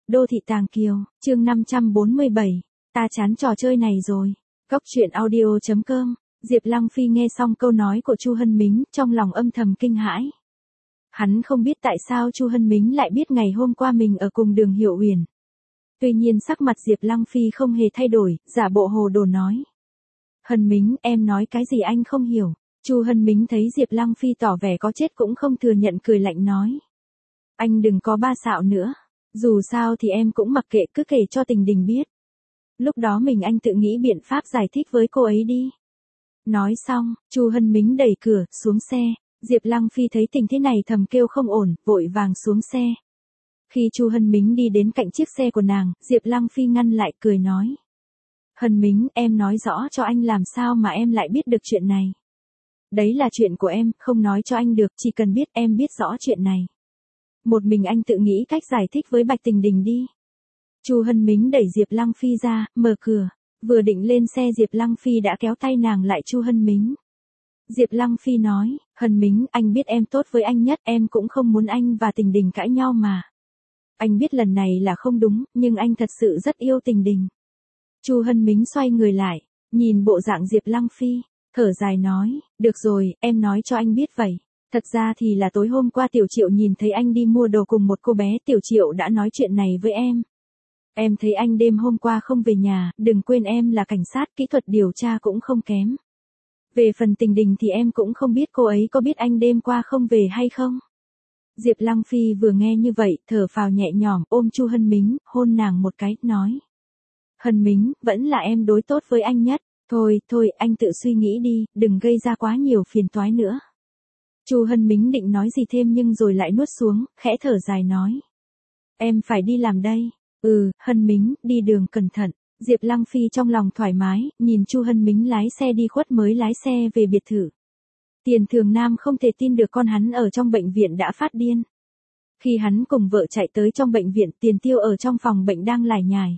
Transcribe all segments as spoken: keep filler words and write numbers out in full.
Đô thị Tàng Kiều, chương năm trăm bốn mươi bảy. Ta chán trò chơi này rồi. Góc truyện audio chấm com. Diệp Lăng Phi nghe xong câu nói của Chu Hân Mính, trong lòng âm thầm kinh hãi. Hắn không biết tại sao Chu Hân Mính lại biết ngày hôm qua mình ở cùng Đường Hiểu Uyển. Tuy nhiên sắc mặt Diệp Lăng Phi không hề thay đổi, giả bộ hồ đồ nói. Hân Mính, em nói cái gì anh không hiểu. Chu Hân Mính thấy Diệp Lăng Phi tỏ vẻ có chết cũng không thừa nhận, cười lạnh nói. Anh đừng có ba xạo nữa. Dù sao thì em cũng mặc kệ, cứ kể cho Tình Đình biết. Lúc đó mình anh tự nghĩ biện pháp giải thích với cô ấy đi. Nói xong, Chu Hân Mính đẩy cửa, xuống xe. Diệp Lăng Phi thấy tình thế này thầm kêu không ổn, vội vàng xuống xe. Khi Chu Hân Mính đi đến cạnh chiếc xe của nàng, Diệp Lăng Phi ngăn lại, cười nói. Hân Mính, em nói rõ cho anh làm sao mà em lại biết được chuyện này. Đấy là chuyện của em, không nói cho anh được, chỉ cần biết em biết rõ chuyện này. Một mình anh tự nghĩ cách giải thích với Bạch Tình Đình đi. Chu Hân Mính đẩy Diệp Lăng Phi ra, mở cửa. Vừa định lên xe Diệp Lăng Phi đã kéo tay nàng lại. Chu Hân Mính. Diệp Lăng Phi nói, Hân Mính, anh biết em tốt với anh nhất, em cũng không muốn anh và Tình Đình cãi nhau mà. Anh biết lần này là không đúng, nhưng anh thật sự rất yêu Tình Đình. Chu Hân Mính xoay người lại, nhìn bộ dạng Diệp Lăng Phi, thở dài nói, được rồi, em nói cho anh biết vậy. Thật ra thì là tối hôm qua Tiểu Triệu nhìn thấy anh đi mua đồ cùng một cô bé, Tiểu Triệu đã nói chuyện này với em. Em thấy anh đêm hôm qua không về nhà, đừng quên em là cảnh sát, kỹ thuật điều tra cũng không kém. Về phần Tình Đình thì em cũng không biết cô ấy có biết anh đêm qua không về hay không. Diệp Lăng Phi vừa nghe như vậy, thở phào nhẹ nhõm, ôm Chu Hân Mính, hôn nàng một cái, nói. Hân Mính, vẫn là em đối tốt với anh nhất, thôi, thôi, anh tự suy nghĩ đi, đừng gây ra quá nhiều phiền toái nữa. Chu Hân Mính định nói gì thêm nhưng rồi lại nuốt xuống, khẽ thở dài nói. Em phải đi làm đây. Ừ, Hân Mính, đi đường cẩn thận. Diệp Lăng Phi trong lòng thoải mái, nhìn Chu Hân Mính lái xe đi khuất mới lái xe về biệt thự. Tiền Thường Nam không thể tin được con hắn ở trong bệnh viện đã phát điên. Khi hắn cùng vợ chạy tới trong bệnh viện, Tiền Tiêu ở trong phòng bệnh đang lải nhải.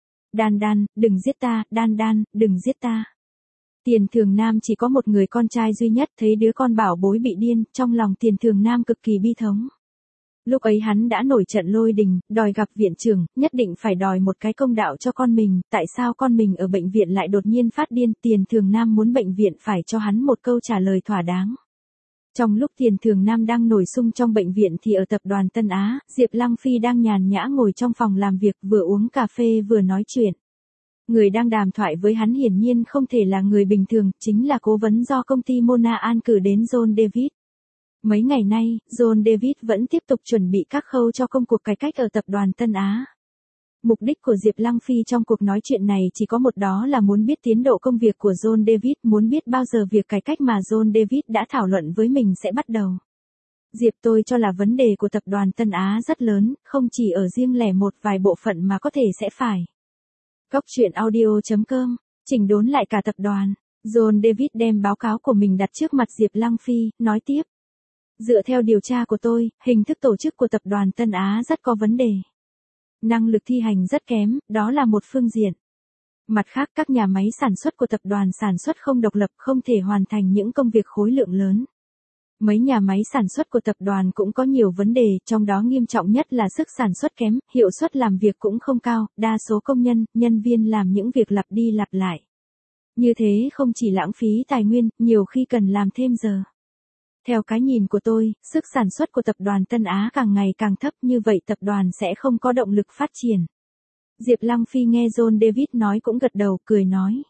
Đan Đan, đừng giết ta, Đan Đan, đừng giết ta. Tiền Thường Nam chỉ có một người con trai duy nhất, thấy đứa con bảo bối bị điên, trong lòng Tiền Thường Nam cực kỳ bi thống. Lúc ấy hắn đã nổi trận lôi đình, đòi gặp viện trưởng, nhất định phải đòi một cái công đạo cho con mình, tại sao con mình ở bệnh viện lại đột nhiên phát điên, Tiền Thường Nam muốn bệnh viện phải cho hắn một câu trả lời thỏa đáng. Trong lúc Tiền Thường Nam đang nổi sung trong bệnh viện thì ở tập đoàn Tân Á, Diệp Lăng Phi đang nhàn nhã ngồi trong phòng làm việc, vừa uống cà phê vừa nói chuyện. Người đang đàm thoại với hắn hiển nhiên không thể là người bình thường, chính là cố vấn do công ty Mona An cử đến John David. Mấy ngày nay, John David vẫn tiếp tục chuẩn bị các khâu cho công cuộc cải cách ở tập đoàn Tân Á. Mục đích của Diệp Lăng Phi trong cuộc nói chuyện này chỉ có một, đó là muốn biết tiến độ công việc của John David, muốn biết bao giờ việc cải cách mà John David đã thảo luận với mình sẽ bắt đầu. Diệp, tôi cho là vấn đề của tập đoàn Tân Á rất lớn, không chỉ ở riêng lẻ một vài bộ phận mà có thể sẽ phải. Góc truyện audio chấm com, chỉnh đốn lại cả tập đoàn. John David đem báo cáo của mình đặt trước mặt Diệp Lăng Phi, nói tiếp. Dựa theo điều tra của tôi, hình thức tổ chức của tập đoàn Tân Á rất có vấn đề. Năng lực thi hành rất kém, đó là một phương diện. Mặt khác, các nhà máy sản xuất của tập đoàn sản xuất không độc lập, không thể hoàn thành những công việc khối lượng lớn. Mấy nhà máy sản xuất của tập đoàn cũng có nhiều vấn đề, trong đó nghiêm trọng nhất là sức sản xuất kém, hiệu suất làm việc cũng không cao, đa số công nhân, nhân viên làm những việc lặp đi lặp lại. Như thế không chỉ lãng phí tài nguyên, nhiều khi cần làm thêm giờ. Theo cái nhìn của tôi, sức sản xuất của tập đoàn Tân Á càng ngày càng thấp, như vậy tập đoàn sẽ không có động lực phát triển. Diệp Lăng Phi nghe John David nói cũng gật đầu, cười nói.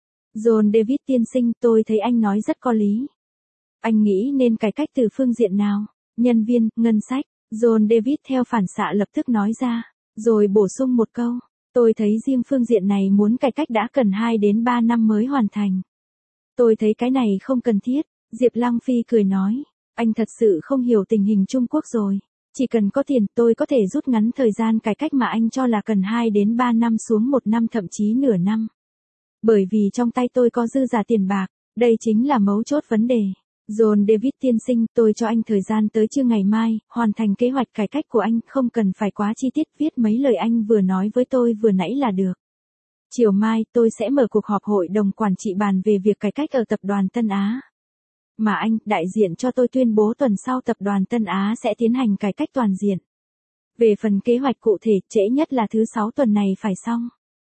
John David tiên sinh, tôi thấy anh nói rất có lý. Anh nghĩ nên cải cách từ phương diện nào? Nhân viên, ngân sách. John David theo phản xạ lập tức nói ra, rồi bổ sung một câu. Tôi thấy riêng phương diện này muốn cải cách đã cần hai đến ba năm mới hoàn thành. Tôi thấy cái này không cần thiết. Diệp Lăng Phi cười nói, anh thật sự không hiểu tình hình Trung Quốc rồi. Chỉ cần có tiền, tôi có thể rút ngắn thời gian cải cách mà anh cho là cần hai đến ba năm xuống một năm, thậm chí nửa năm. Bởi vì trong tay tôi có dư giả tiền bạc, đây chính là mấu chốt vấn đề. John David tiên sinh, tôi cho anh thời gian tới trưa ngày mai, hoàn thành kế hoạch cải cách của anh, không cần phải quá chi tiết, viết mấy lời anh vừa nói với tôi vừa nãy là được. Chiều mai, tôi sẽ mở cuộc họp hội đồng quản trị bàn về việc cải cách ở tập đoàn Tân Á. Mà anh, đại diện cho tôi tuyên bố tuần sau tập đoàn Tân Á sẽ tiến hành cải cách toàn diện. Về phần kế hoạch cụ thể, trễ nhất là thứ sáu tuần này phải xong.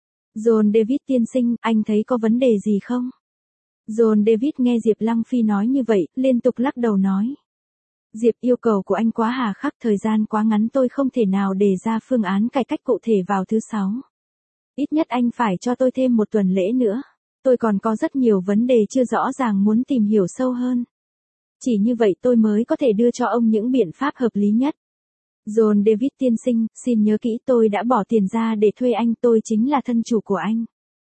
John David tiên sinh, anh thấy có vấn đề gì không? John David nghe Diệp Lăng Phi nói như vậy, liên tục lắc đầu nói. Diệp, yêu cầu của anh quá hà khắc, thời gian quá ngắn, tôi không thể nào đề ra phương án cải cách cụ thể vào thứ sáu. Ít nhất anh phải cho tôi thêm một tuần lễ nữa. Tôi còn có rất nhiều vấn đề chưa rõ ràng muốn tìm hiểu sâu hơn. Chỉ như vậy tôi mới có thể đưa cho ông những biện pháp hợp lý nhất. John David tiên sinh, xin nhớ kỹ, tôi đã bỏ tiền ra để thuê anh, tôi chính là thân chủ của anh.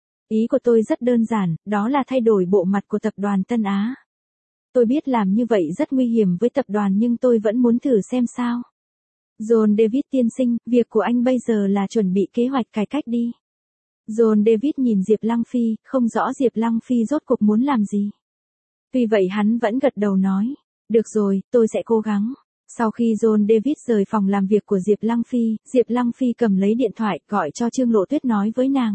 Ý của tôi rất đơn giản, đó là thay đổi bộ mặt của tập đoàn Tân Á. Tôi biết làm như vậy rất nguy hiểm với tập đoàn nhưng tôi vẫn muốn thử xem sao. John David tiên sinh, việc của anh bây giờ là chuẩn bị kế hoạch cải cách đi. John David nhìn Diệp Lăng Phi, không rõ Diệp Lăng Phi rốt cuộc muốn làm gì. Tuy vậy hắn vẫn gật đầu nói, được rồi, tôi sẽ cố gắng. Sau khi John David rời phòng làm việc của Diệp Lăng Phi, Diệp Lăng Phi cầm lấy điện thoại, gọi cho Trương Lộ Tuyết nói với nàng.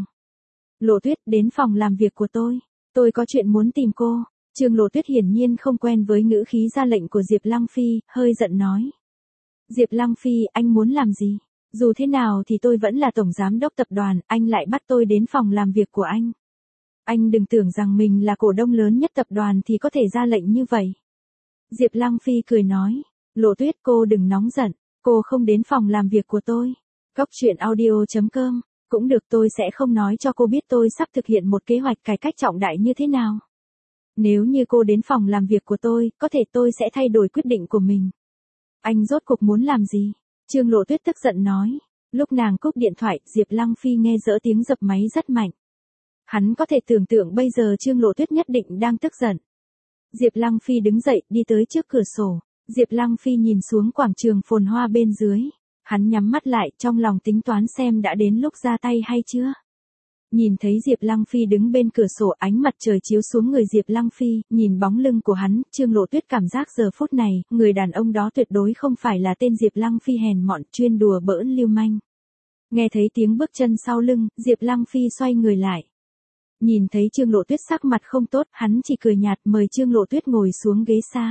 Lộ Tuyết, đến phòng làm việc của tôi. Tôi có chuyện muốn tìm cô. Trương Lộ Tuyết hiển nhiên không quen với ngữ khí ra lệnh của Diệp Lăng Phi, hơi giận nói. Diệp Lăng Phi, anh muốn làm gì? Dù thế nào thì tôi vẫn là tổng giám đốc tập đoàn, anh lại bắt tôi đến phòng làm việc của anh. Anh đừng tưởng rằng mình là cổ đông lớn nhất tập đoàn thì có thể ra lệnh như vậy. Diệp Lăng Phi cười nói. Lộ Tuyết, cô đừng nóng giận, cô không đến phòng làm việc của tôi. Góc truyện audio chấm com, cũng được, tôi sẽ không nói cho cô biết tôi sắp thực hiện một kế hoạch cải cách trọng đại như thế nào. Nếu như cô đến phòng làm việc của tôi, có thể tôi sẽ thay đổi quyết định của mình. Anh rốt cuộc muốn làm gì? Trương Lộ Tuyết tức giận nói. Lúc nàng cúp điện thoại, Diệp Lăng Phi nghe dỡ tiếng dập máy rất mạnh. Hắn có thể tưởng tượng bây giờ Trương Lộ Tuyết nhất định đang tức giận. Diệp Lăng Phi đứng dậy, đi tới trước cửa sổ. Diệp Lăng Phi nhìn xuống quảng trường phồn hoa bên dưới. Hắn nhắm mắt lại, trong lòng tính toán xem đã đến lúc ra tay hay chưa. Nhìn thấy Diệp Lăng Phi đứng bên cửa sổ, ánh mặt trời chiếu xuống người Diệp Lăng Phi, nhìn bóng lưng của hắn, Trương Lộ Tuyết cảm giác giờ phút này, người đàn ông đó tuyệt đối không phải là tên Diệp Lăng Phi hèn mọn chuyên đùa bỡn lưu manh. Nghe thấy tiếng bước chân sau lưng, Diệp Lăng Phi xoay người lại. Nhìn thấy Trương Lộ Tuyết sắc mặt không tốt, hắn chỉ cười nhạt mời Trương Lộ Tuyết ngồi xuống ghế xa.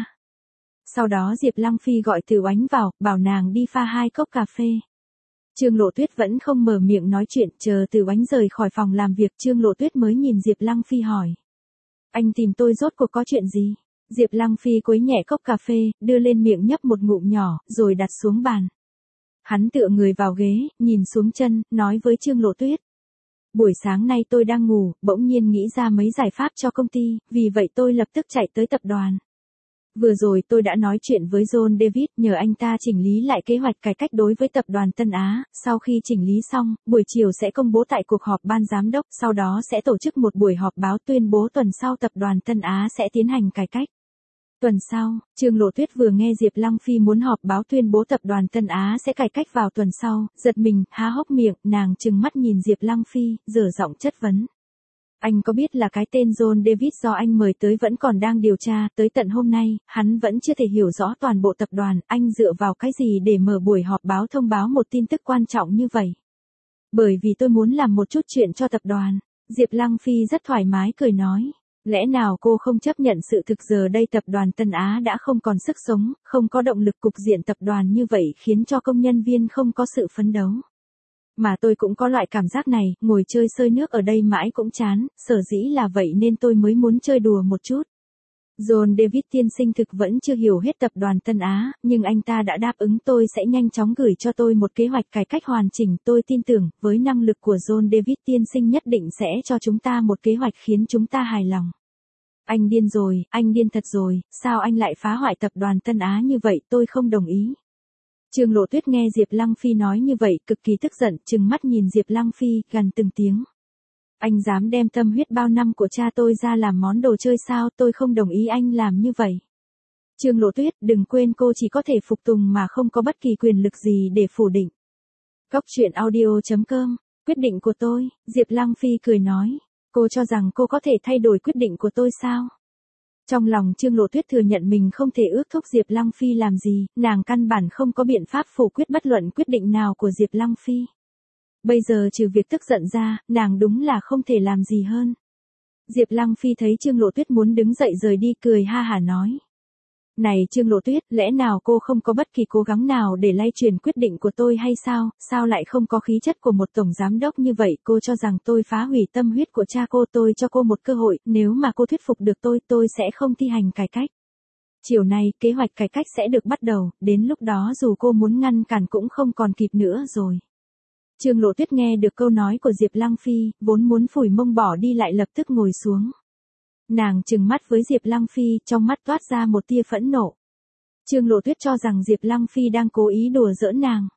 Sau đó Diệp Lăng Phi gọi Từ Oánh vào, bảo nàng đi pha hai cốc cà phê. Trương Lộ Tuyết vẫn không mở miệng nói chuyện, chờ Từ Oánh rời khỏi phòng làm việc, Trương Lộ Tuyết mới nhìn Diệp Lăng Phi hỏi. Anh tìm tôi rốt cuộc có chuyện gì? Diệp Lăng Phi quấy nhẹ cốc cà phê, đưa lên miệng nhấp một ngụm nhỏ, rồi đặt xuống bàn. Hắn tựa người vào ghế, nhìn xuống chân, nói với Trương Lộ Tuyết. Buổi sáng nay tôi đang ngủ, bỗng nhiên nghĩ ra mấy giải pháp cho công ty, vì vậy tôi lập tức chạy tới tập đoàn. Vừa rồi tôi đã nói chuyện với John David, nhờ anh ta chỉnh lý lại kế hoạch cải cách đối với tập đoàn Tân Á, sau khi chỉnh lý xong, buổi chiều sẽ công bố tại cuộc họp ban giám đốc, sau đó sẽ tổ chức một buổi họp báo tuyên bố tuần sau tập đoàn Tân Á sẽ tiến hành cải cách. Tuần sau, Trương Lộ Tuyết vừa nghe Diệp Lăng Phi muốn họp báo tuyên bố tập đoàn Tân Á sẽ cải cách vào tuần sau, giật mình, há hốc miệng, nàng trừng mắt nhìn Diệp Lăng Phi, dở giọng chất vấn. Anh có biết là cái tên John David do anh mời tới vẫn còn đang điều tra, tới tận hôm nay, hắn vẫn chưa thể hiểu rõ toàn bộ tập đoàn, anh dựa vào cái gì để mở buổi họp báo thông báo một tin tức quan trọng như vậy? Bởi vì tôi muốn làm một chút chuyện cho tập đoàn. Diệp Lăng Phi rất thoải mái cười nói. Lẽ nào cô không chấp nhận sự thực giờ đây tập đoàn Tân Á đã không còn sức sống, không có động lực, cục diện tập đoàn như vậy khiến cho công nhân viên không có sự phấn đấu. Mà tôi cũng có loại cảm giác này, ngồi chơi xơi nước ở đây mãi cũng chán, sở dĩ là vậy nên tôi mới muốn chơi đùa một chút. John David tiên sinh thực vẫn chưa hiểu hết tập đoàn Tân Á, nhưng anh ta đã đáp ứng tôi sẽ nhanh chóng gửi cho tôi một kế hoạch cải cách hoàn chỉnh. Tôi tin tưởng, với năng lực của John David tiên sinh nhất định sẽ cho chúng ta một kế hoạch khiến chúng ta hài lòng. Anh điên rồi, anh điên thật rồi, sao anh lại phá hoại tập đoàn Tân Á như vậy, tôi không đồng ý. Trương Lộ Tuyết nghe Diệp Lăng Phi nói như vậy, cực kỳ tức giận, trừng mắt nhìn Diệp Lăng Phi, gằn từng tiếng. Anh dám đem tâm huyết bao năm của cha tôi ra làm món đồ chơi sao, tôi không đồng ý anh làm như vậy. Trương Lộ Tuyết, đừng quên cô chỉ có thể phục tùng mà không có bất kỳ quyền lực gì để phủ định. Góc truyện audio chấm com, quyết định của tôi, Diệp Lăng Phi cười nói. Cô cho rằng cô có thể thay đổi quyết định của tôi sao? Trong lòng Trương Lộ Tuyết thừa nhận mình không thể ước thúc Diệp Lăng Phi làm gì, nàng căn bản không có biện pháp phủ quyết bất luận quyết định nào của Diệp Lăng Phi. Bây giờ trừ việc tức giận ra, nàng đúng là không thể làm gì hơn. Diệp Lăng Phi thấy Trương Lộ Tuyết muốn đứng dậy rời đi, cười ha hả nói. Này Trương Lộ Tuyết, lẽ nào cô không có bất kỳ cố gắng nào để lay truyền quyết định của tôi hay sao, sao lại không có khí chất của một tổng giám đốc như vậy, cô cho rằng tôi phá hủy tâm huyết của cha cô, tôi cho cô một cơ hội, nếu mà cô thuyết phục được tôi, tôi sẽ không thi hành cải cách. Chiều nay, kế hoạch cải cách sẽ được bắt đầu, đến lúc đó dù cô muốn ngăn cản cũng không còn kịp nữa rồi. Trương Lộ Tuyết nghe được câu nói của Diệp Lăng Phi, vốn muốn phủi mông bỏ đi lại lập tức ngồi xuống. Nàng trừng mắt với Diệp Lăng Phi, trong mắt toát ra một tia phẫn nộ. Trương Lộ Tuyết cho rằng Diệp Lăng Phi đang cố ý đùa giỡn nàng.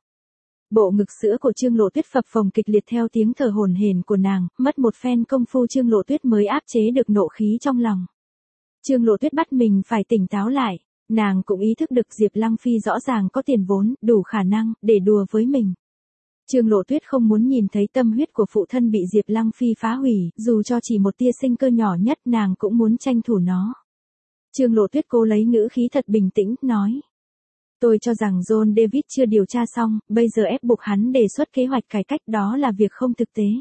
Bộ ngực sữa của Trương Lộ Tuyết phập phồng kịch liệt theo tiếng thở hổn hển của nàng, mất một phen công phu Trương Lộ Tuyết mới áp chế được nộ khí trong lòng. Trương Lộ Tuyết bắt mình phải tỉnh táo lại, nàng cũng ý thức được Diệp Lăng Phi rõ ràng có tiền vốn, đủ khả năng, để đùa với mình. Trương Lộ Tuyết không muốn nhìn thấy tâm huyết của phụ thân bị Diệp Lăng Phi phá hủy, dù cho chỉ một tia sinh cơ nhỏ nhất nàng cũng muốn tranh thủ nó. Trương Lộ Tuyết cố lấy ngữ khí thật bình tĩnh, nói. Tôi cho rằng John David chưa điều tra xong, bây giờ ép buộc hắn đề xuất kế hoạch cải cách đó là việc không thực tế.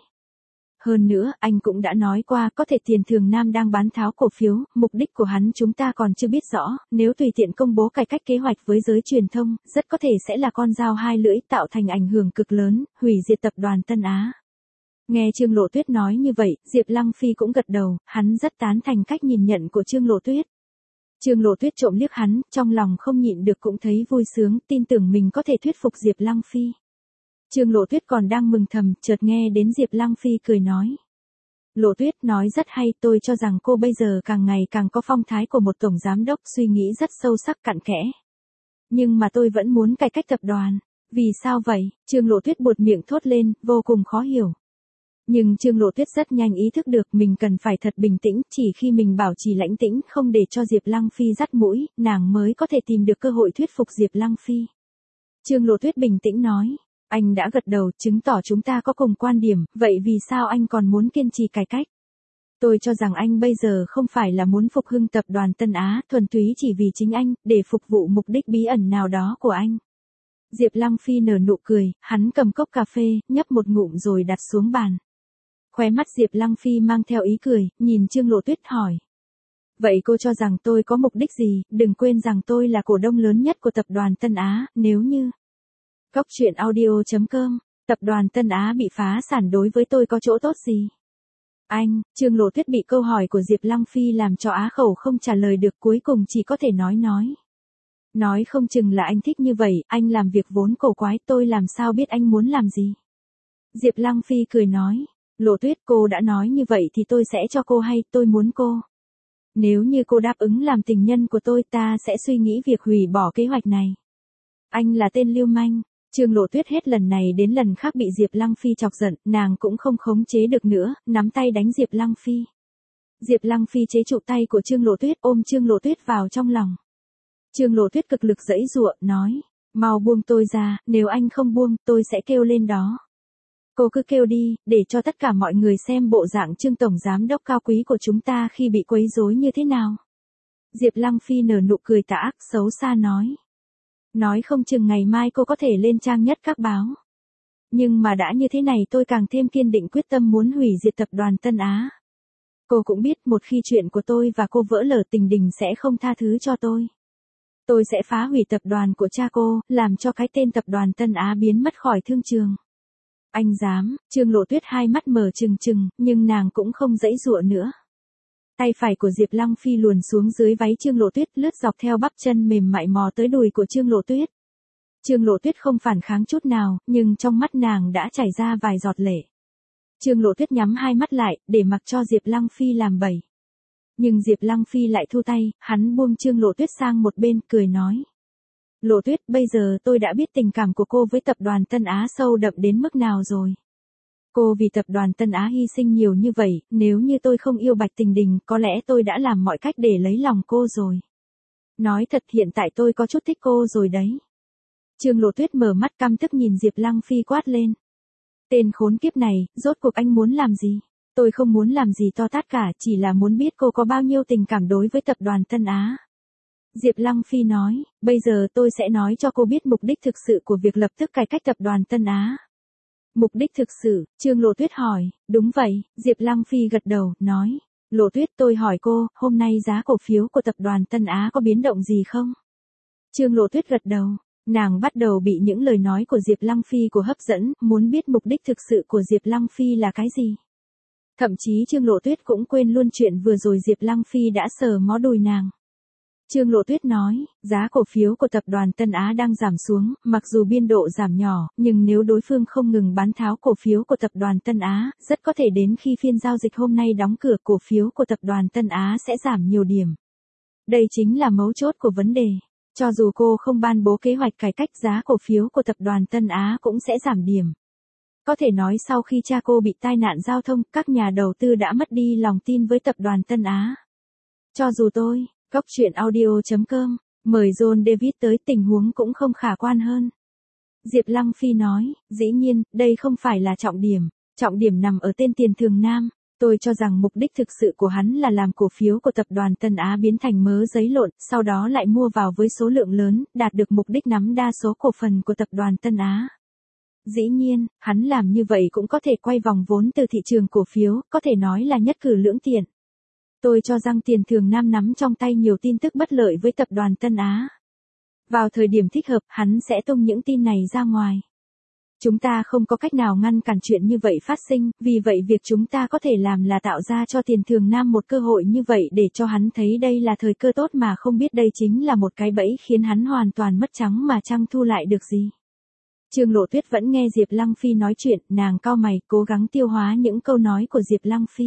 Hơn nữa, anh cũng đã nói qua có thể Tiền Thường Nam đang bán tháo cổ phiếu, mục đích của hắn chúng ta còn chưa biết rõ, nếu tùy tiện công bố cải cách kế hoạch với giới truyền thông, rất có thể sẽ là con dao hai lưỡi tạo thành ảnh hưởng cực lớn, hủy diệt tập đoàn Tân Á. Nghe Trương Lộ Tuyết nói như vậy, Diệp Lăng Phi cũng gật đầu, hắn rất tán thành cách nhìn nhận của Trương Lộ Tuyết. Trương Lộ Tuyết trộm liếc hắn, trong lòng không nhịn được cũng thấy vui sướng, tin tưởng mình có thể thuyết phục Diệp Lăng Phi. Trương Lộ Tuyết còn đang mừng thầm, chợt nghe đến Diệp Lăng Phi cười nói. Lộ Tuyết nói rất hay, tôi cho rằng cô bây giờ càng ngày càng có phong thái của một tổng giám đốc, suy nghĩ rất sâu sắc cặn kẽ. Nhưng mà tôi vẫn muốn cải cách tập đoàn. Vì sao vậy? Trương Lộ Tuyết buột miệng thốt lên, vô cùng khó hiểu. Nhưng Trương Lộ Tuyết rất nhanh ý thức được mình cần phải thật bình tĩnh, chỉ khi mình bảo trì lãnh tĩnh không để cho Diệp Lăng Phi dắt mũi, nàng mới có thể tìm được cơ hội thuyết phục Diệp Lăng Phi. Trương Lộ Tuyết bình tĩnh nói. Anh đã gật đầu, chứng tỏ chúng ta có cùng quan điểm, vậy vì sao anh còn muốn kiên trì cải cách? Tôi cho rằng anh bây giờ không phải là muốn phục hưng tập đoàn Tân Á, thuần túy chỉ vì chính anh, để phục vụ mục đích bí ẩn nào đó của anh. Diệp Lăng Phi nở nụ cười, hắn cầm cốc cà phê, nhấp một ngụm rồi đặt xuống bàn. Khóe mắt Diệp Lăng Phi mang theo ý cười, nhìn Trương Lộ Tuyết hỏi. Vậy cô cho rằng tôi có mục đích gì, đừng quên rằng tôi là cổ đông lớn nhất của tập đoàn Tân Á, nếu như... Góc truyện audio chấm com, tập đoàn Tân Á bị phá sản đối với tôi có chỗ tốt gì? Anh, Trương Lộ Tuyết bị câu hỏi của Diệp Lăng Phi làm cho á khẩu không trả lời được, cuối cùng chỉ có thể nói nói. Nói không chừng là anh thích như vậy, anh làm việc vốn cổ quái, tôi làm sao biết anh muốn làm gì? Diệp Lăng Phi cười nói, Lộ Tuyết, cô đã nói như vậy thì tôi sẽ cho cô hay, tôi muốn cô. Nếu như cô đáp ứng làm tình nhân của tôi, ta sẽ suy nghĩ việc hủy bỏ kế hoạch này. Anh là tên lưu manh. Trương Lộ Tuyết hết lần này đến lần khác bị Diệp Lăng Phi chọc giận, nàng cũng không khống chế được nữa, nắm tay đánh Diệp Lăng Phi. Diệp Lăng Phi chế trụ tay của Trương Lộ Tuyết, ôm Trương Lộ Tuyết vào trong lòng. Trương Lộ Tuyết cực lực giãy giụa, nói, mau buông tôi ra, nếu anh không buông, tôi sẽ kêu lên đó. Cô cứ kêu đi, để cho tất cả mọi người xem bộ dạng Trương tổng giám đốc cao quý của chúng ta khi bị quấy rối như thế nào. Diệp Lăng Phi nở nụ cười tà ác, xấu xa nói. Nói không chừng ngày mai cô có thể lên trang nhất các báo. Nhưng mà đã như thế này tôi càng thêm kiên định quyết tâm muốn hủy diệt tập đoàn Tân Á. Cô cũng biết một khi chuyện của tôi và cô vỡ lở, Tình Đình sẽ không tha thứ cho tôi. Tôi sẽ phá hủy tập đoàn của cha cô, làm cho cái tên tập đoàn Tân Á biến mất khỏi thương trường. Anh dám? Trương Lộ Tuyết hai mắt mở trừng trừng, nhưng nàng cũng không giãy giụa nữa. Tay phải của Diệp Lăng Phi luồn xuống dưới váy Trương Lộ Tuyết, lướt dọc theo bắp chân mềm mại mò tới đùi của Trương Lộ Tuyết. Trương Lộ Tuyết không phản kháng chút nào, nhưng trong mắt nàng đã chảy ra vài giọt lệ. Trương Lộ Tuyết nhắm hai mắt lại, để mặc cho Diệp Lăng Phi làm bẩy. Nhưng Diệp Lăng Phi lại thu tay, hắn buông Trương Lộ Tuyết sang một bên, cười nói. Lộ Tuyết, bây giờ tôi đã biết tình cảm của cô với tập đoàn Tân Á sâu đậm đến mức nào rồi. Cô vì tập đoàn Tân Á hy sinh nhiều như vậy, nếu như tôi không yêu Bạch Tình Đình, có lẽ tôi đã làm mọi cách để lấy lòng cô rồi. Nói thật, hiện tại tôi có chút thích cô rồi đấy. Trương Lộ Tuyết mở mắt căm tức nhìn Diệp Lăng Phi quát lên. Tên khốn kiếp này, rốt cuộc anh muốn làm gì? Tôi không muốn làm gì to tát cả, chỉ là muốn biết cô có bao nhiêu tình cảm đối với tập đoàn Tân Á. Diệp Lăng Phi nói, bây giờ tôi sẽ nói cho cô biết mục đích thực sự của việc lập tức cải cách tập đoàn Tân Á. Mục đích thực sự, Trương Lộ Tuyết hỏi, đúng vậy, Diệp Lăng Phi gật đầu, nói. Lộ Tuyết, tôi hỏi cô, hôm nay giá cổ phiếu của tập đoàn Tân Á có biến động gì không? Trương Lộ Tuyết gật đầu, nàng bắt đầu bị những lời nói của Diệp Lăng Phi của hấp dẫn, muốn biết mục đích thực sự của Diệp Lăng Phi là cái gì. Thậm chí Trương Lộ Tuyết cũng quên luôn chuyện vừa rồi Diệp Lăng Phi đã sờ mó đùi nàng. Trương Lộ Tuyết nói, giá cổ phiếu của tập đoàn Tân Á đang giảm xuống, mặc dù biên độ giảm nhỏ, nhưng nếu đối phương không ngừng bán tháo cổ phiếu của tập đoàn Tân Á, rất có thể đến khi phiên giao dịch hôm nay đóng cửa cổ phiếu của tập đoàn Tân Á sẽ giảm nhiều điểm. Đây chính là mấu chốt của vấn đề. Cho dù cô không ban bố kế hoạch cải cách, giá cổ phiếu của tập đoàn Tân Á cũng sẽ giảm điểm. Có thể nói sau khi cha cô bị tai nạn giao thông, các nhà đầu tư đã mất đi lòng tin với tập đoàn Tân Á. Cho dù tôi, Góc truyện audio chấm com, mời John David tới, tình huống cũng không khả quan hơn. Diệp Lăng Phi nói, dĩ nhiên, đây không phải là trọng điểm, trọng điểm nằm ở tên Tiền Thường Nam. Tôi cho rằng mục đích thực sự của hắn là làm cổ phiếu của tập đoàn Tân Á biến thành mớ giấy lộn, sau đó lại mua vào với số lượng lớn, đạt được mục đích nắm đa số cổ phần của tập đoàn Tân Á. Dĩ nhiên, hắn làm như vậy cũng có thể quay vòng vốn từ thị trường cổ phiếu, có thể nói là nhất cử lưỡng tiện. Tôi cho rằng Tiền Thường Nam nắm trong tay nhiều tin tức bất lợi với tập đoàn Tân Á. Vào thời điểm thích hợp, hắn sẽ tung những tin này ra ngoài. Chúng ta không có cách nào ngăn cản chuyện như vậy phát sinh, vì vậy việc chúng ta có thể làm là tạo ra cho Tiền Thường Nam một cơ hội như vậy để cho hắn thấy đây là thời cơ tốt, mà không biết đây chính là một cái bẫy khiến hắn hoàn toàn mất trắng mà chẳng thu lại được gì. Trương Lộ Tuyết vẫn nghe Diệp Lăng Phi nói chuyện, nàng cau mày, cố gắng tiêu hóa những câu nói của Diệp Lăng Phi.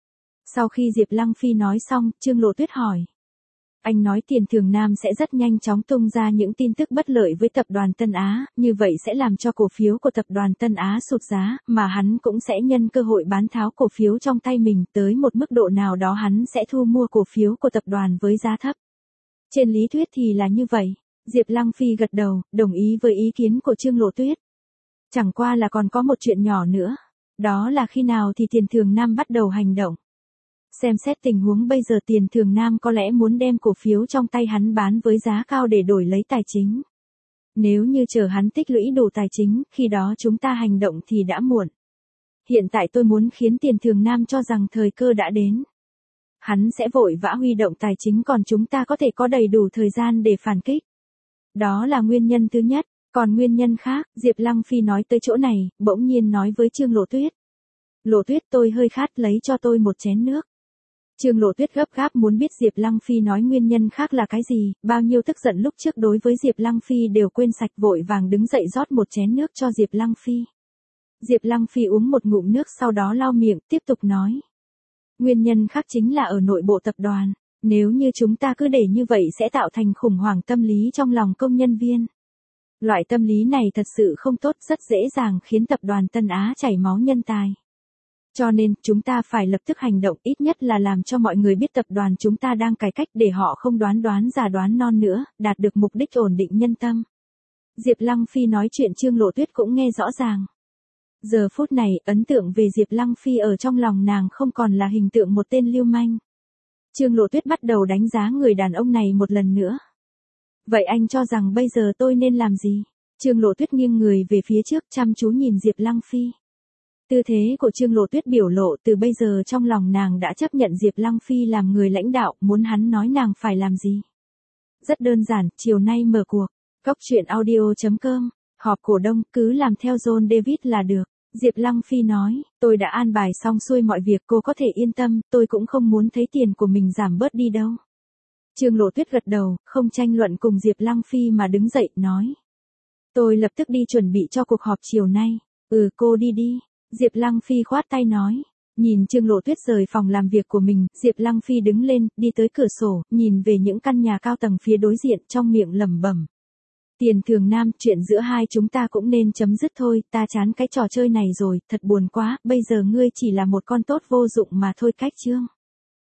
Sau khi Diệp Lăng Phi nói xong, Trương Lộ Tuyết hỏi. Anh nói Tiền Thường Nam sẽ rất nhanh chóng tung ra những tin tức bất lợi với tập đoàn Tân Á, như vậy sẽ làm cho cổ phiếu của tập đoàn Tân Á sụt giá, mà hắn cũng sẽ nhân cơ hội bán tháo cổ phiếu trong tay mình, tới một mức độ nào đó hắn sẽ thu mua cổ phiếu của tập đoàn với giá thấp. Trên lý thuyết thì là như vậy. Diệp Lăng Phi gật đầu, đồng ý với ý kiến của Trương Lộ Tuyết. Chẳng qua là còn có một chuyện nhỏ nữa. Đó là khi nào thì Tiền Thường Nam bắt đầu hành động. Xem xét tình huống bây giờ, Tiền Thường Nam có lẽ muốn đem cổ phiếu trong tay hắn bán với giá cao để đổi lấy tài chính. Nếu như chờ hắn tích lũy đủ tài chính, khi đó chúng ta hành động thì đã muộn. Hiện tại tôi muốn khiến Tiền Thường Nam cho rằng thời cơ đã đến. Hắn sẽ vội vã huy động tài chính, còn chúng ta có thể có đầy đủ thời gian để phản kích. Đó là nguyên nhân thứ nhất, còn nguyên nhân khác, Diệp Lăng Phi nói tới chỗ này, bỗng nhiên nói với Trương Lộ Tuyết. Lộ Tuyết, tôi hơi khát, lấy cho tôi một chén nước. Trương Lộ Tuyết gấp gáp muốn biết Diệp Lăng Phi nói nguyên nhân khác là cái gì, bao nhiêu tức giận lúc trước đối với Diệp Lăng Phi đều quên sạch, vội vàng đứng dậy rót một chén nước cho Diệp Lăng Phi. Diệp Lăng Phi uống một ngụm nước sau đó lau miệng, tiếp tục nói. Nguyên nhân khác chính là ở nội bộ tập đoàn, nếu như chúng ta cứ để như vậy sẽ tạo thành khủng hoảng tâm lý trong lòng công nhân viên. Loại tâm lý này thật sự không tốt, rất dễ dàng khiến tập đoàn Tân Á chảy máu nhân tài. Cho nên, chúng ta phải lập tức hành động, ít nhất là làm cho mọi người biết tập đoàn chúng ta đang cải cách để họ không đoán đoán già đoán non nữa, đạt được mục đích ổn định nhân tâm. Diệp Lăng Phi nói chuyện Trương Lộ Tuyết cũng nghe rõ ràng. Giờ phút này, ấn tượng về Diệp Lăng Phi ở trong lòng nàng không còn là hình tượng một tên lưu manh. Trương Lộ Tuyết bắt đầu đánh giá người đàn ông này một lần nữa. Vậy anh cho rằng bây giờ tôi nên làm gì? Trương Lộ Tuyết nghiêng người về phía trước, chăm chú nhìn Diệp Lăng Phi. Tư thế của Trương Lộ Tuyết biểu lộ từ bây giờ trong lòng nàng đã chấp nhận Diệp Lăng Phi làm người lãnh đạo, muốn hắn nói nàng phải làm gì. Rất đơn giản, chiều nay mở cuộc. Góc truyện audio chấm com, họp cổ đông, cứ làm theo John David là được. Diệp Lăng Phi nói, tôi đã an bài xong xuôi mọi việc, cô có thể yên tâm, tôi cũng không muốn thấy tiền của mình giảm bớt đi đâu. Trương Lộ Tuyết gật đầu, không tranh luận cùng Diệp Lăng Phi mà đứng dậy, nói. Tôi lập tức đi chuẩn bị cho cuộc họp chiều nay. Ừ, cô đi đi. Diệp Lăng Phi khoát tay nói. Nhìn Trương Lộ Tuyết rời phòng làm việc của mình, Diệp Lăng Phi đứng lên, đi tới cửa sổ, nhìn về những căn nhà cao tầng phía đối diện, trong miệng lẩm bẩm. Tiền Thường Nam, chuyện giữa hai chúng ta cũng nên chấm dứt thôi, ta chán cái trò chơi này rồi, thật buồn quá, bây giờ ngươi chỉ là một con tốt vô dụng mà thôi, cách chương.